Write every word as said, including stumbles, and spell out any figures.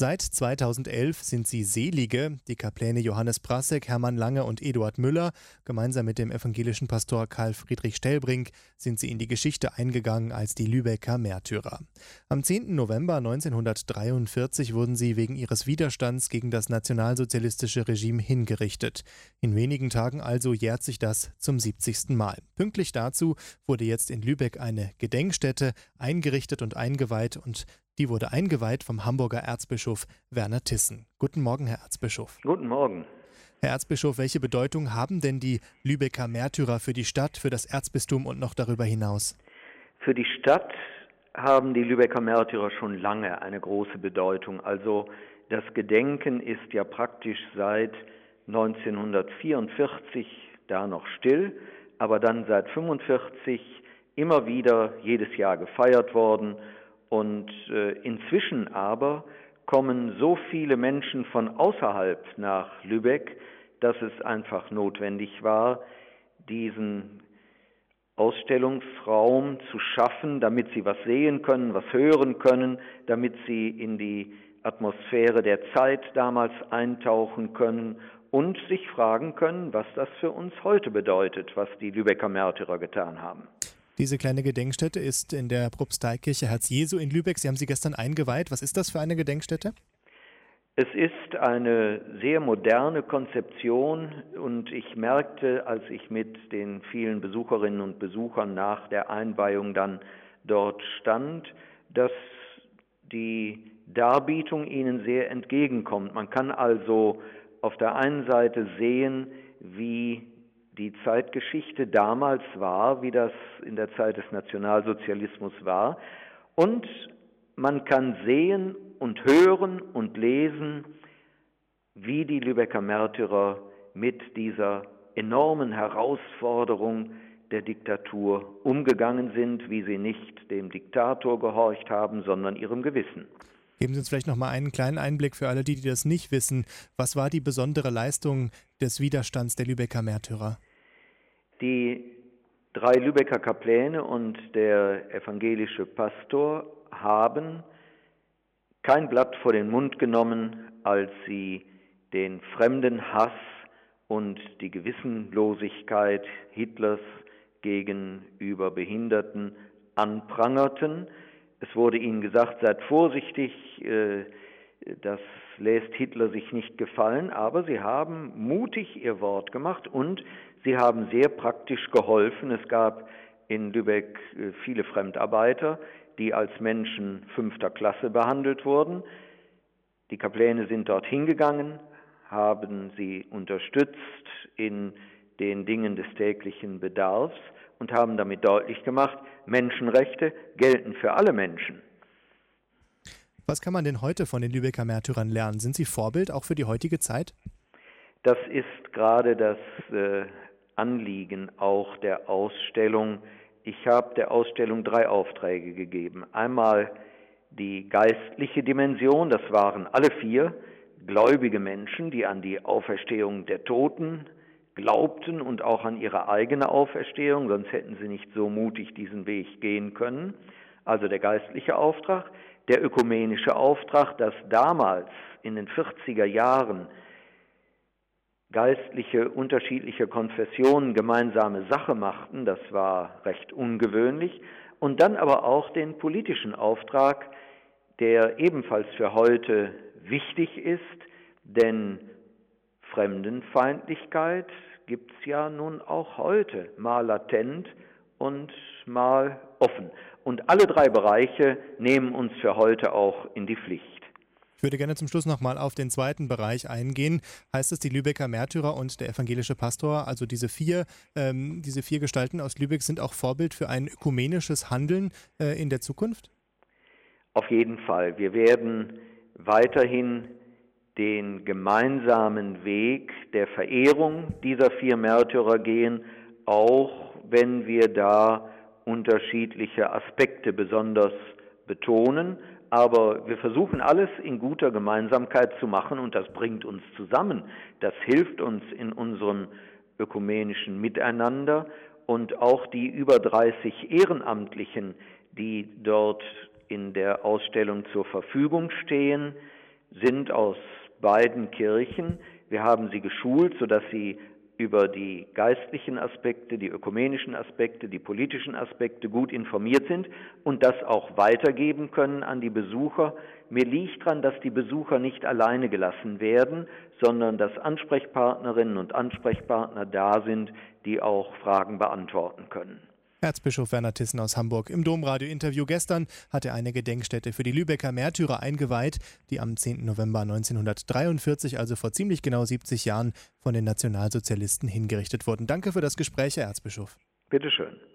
Seit zweitausendelf sind sie Selige. Die Kapläne Johannes Prassek, Hermann Lange und Eduard Müller. Gemeinsam mit dem evangelischen Pastor Karl Friedrich Stellbrink sind sie in die Geschichte eingegangen als die Lübecker Märtyrer. Am zehnten November neunzehnhundertdreiundvierzig wurden sie wegen ihres Widerstands gegen das nationalsozialistische Regime hingerichtet. In wenigen Tagen also jährt sich das zum siebzigsten Mal. Pünktlich dazu wurde jetzt in Lübeck eine Gedenkstätte eingerichtet und eingeweiht und die wurde eingeweiht vom Hamburger Erzbischof Werner Thyssen. Guten Morgen, Herr Erzbischof. Guten Morgen. Herr Erzbischof, welche Bedeutung haben denn die Lübecker Märtyrer für die Stadt, für das Erzbistum und noch darüber hinaus? Für die Stadt haben die Lübecker Märtyrer schon lange eine große Bedeutung. Also das Gedenken ist ja praktisch seit neunzehnhundertvierundvierzig da noch still, aber dann seit fünfundvierzig immer wieder jedes Jahr gefeiert worden. Und äh, inzwischen aber kommen so viele Menschen von außerhalb nach Lübeck, dass es einfach notwendig war, diesen Ausstellungsraum zu schaffen, damit sie was sehen können, was hören können, damit sie in die Atmosphäre der Zeit damals eintauchen können und sich fragen können, was das für uns heute bedeutet, was die Lübecker Märtyrer getan haben. Diese kleine Gedenkstätte ist in der Propsteikirche Herz Jesu in Lübeck. Sie haben sie gestern eingeweiht. Was ist das für eine Gedenkstätte? Es ist eine sehr moderne Konzeption und ich merkte, als ich mit den vielen Besucherinnen und Besuchern nach der Einweihung dann dort stand, dass die Darbietung ihnen sehr entgegenkommt. Man kann also auf der einen Seite sehen, wie die Zeitgeschichte damals war, wie das in der Zeit des Nationalsozialismus war. Und man kann sehen und hören und lesen, wie die Lübecker Märtyrer mit dieser enormen Herausforderung der Diktatur umgegangen sind, wie sie nicht dem Diktator gehorcht haben, sondern ihrem Gewissen. Geben Sie uns vielleicht noch mal einen kleinen Einblick für alle, die, die das nicht wissen. Was war die besondere Leistung des Widerstands der Lübecker Märtyrer? Die drei Lübecker Kapläne und der evangelische Pastor haben kein Blatt vor den Mund genommen, als sie den Fremdenhass und die Gewissenlosigkeit Hitlers gegenüber Behinderten anprangerten. Es wurde ihnen gesagt, seid vorsichtig, das lässt Hitler sich nicht gefallen, aber sie haben mutig ihr Wort gemacht und sie haben sehr praktisch geholfen. Es gab in Lübeck viele Fremdarbeiter, die als Menschen fünfter Klasse behandelt wurden. Die Kapläne sind dorthin gegangen, haben sie unterstützt in den Dingen des täglichen Bedarfs und haben damit deutlich gemacht, Menschenrechte gelten für alle Menschen. Was kann man denn heute von den Lübecker Märtyrern lernen? Sind sie Vorbild auch für die heutige Zeit? Das ist gerade das äh, Anliegen auch der Ausstellung. Ich habe der Ausstellung drei Aufträge gegeben. Einmal die geistliche Dimension, das waren alle vier gläubige Menschen, die an die Auferstehung der Toten glaubten und auch an ihre eigene Auferstehung, sonst hätten sie nicht so mutig diesen Weg gehen können. Also der geistliche Auftrag, der ökumenische Auftrag, dass damals in den vierziger Jahren Geistliche unterschiedlicher Konfessionen gemeinsame Sache machten, das war recht ungewöhnlich. Und dann aber auch den politischen Auftrag, der ebenfalls für heute wichtig ist, denn Fremdenfeindlichkeit gibt es ja nun auch heute, mal latent und mal offen. Und alle drei Bereiche nehmen uns für heute auch in die Pflicht. Ich würde gerne zum Schluss nochmal auf den zweiten Bereich eingehen. Heißt es, die Lübecker Märtyrer und der evangelische Pastor, also diese vier, ähm, diese vier Gestalten aus Lübeck, sind auch Vorbild für ein ökumenisches Handeln äh, in der Zukunft? Auf jeden Fall. Wir werden weiterhin den gemeinsamen Weg der Verehrung dieser vier Märtyrer gehen, auch wenn wir da unterschiedliche Aspekte besonders betonen. Aber wir versuchen alles in guter Gemeinsamkeit zu machen und das bringt uns zusammen. Das hilft uns in unserem ökumenischen Miteinander und auch die über dreißig Ehrenamtlichen, die dort in der Ausstellung zur Verfügung stehen, sind aus beiden Kirchen. Wir haben sie geschult, sodass sie über die geistlichen Aspekte, die ökumenischen Aspekte, die politischen Aspekte gut informiert sind und das auch weitergeben können an die Besucher. Mir liegt daran, dass die Besucher nicht alleine gelassen werden, sondern dass Ansprechpartnerinnen und Ansprechpartner da sind, die auch Fragen beantworten können. Erzbischof Werner Thyssen aus Hamburg. Im Domradio-Interview gestern hat er eine Gedenkstätte für die Lübecker Märtyrer eingeweiht, die am zehnten November neunzehnhundertdreiundvierzig, also vor ziemlich genau siebzig Jahren, von den Nationalsozialisten hingerichtet wurden. Danke für das Gespräch, Herr Erzbischof. Bitte schön.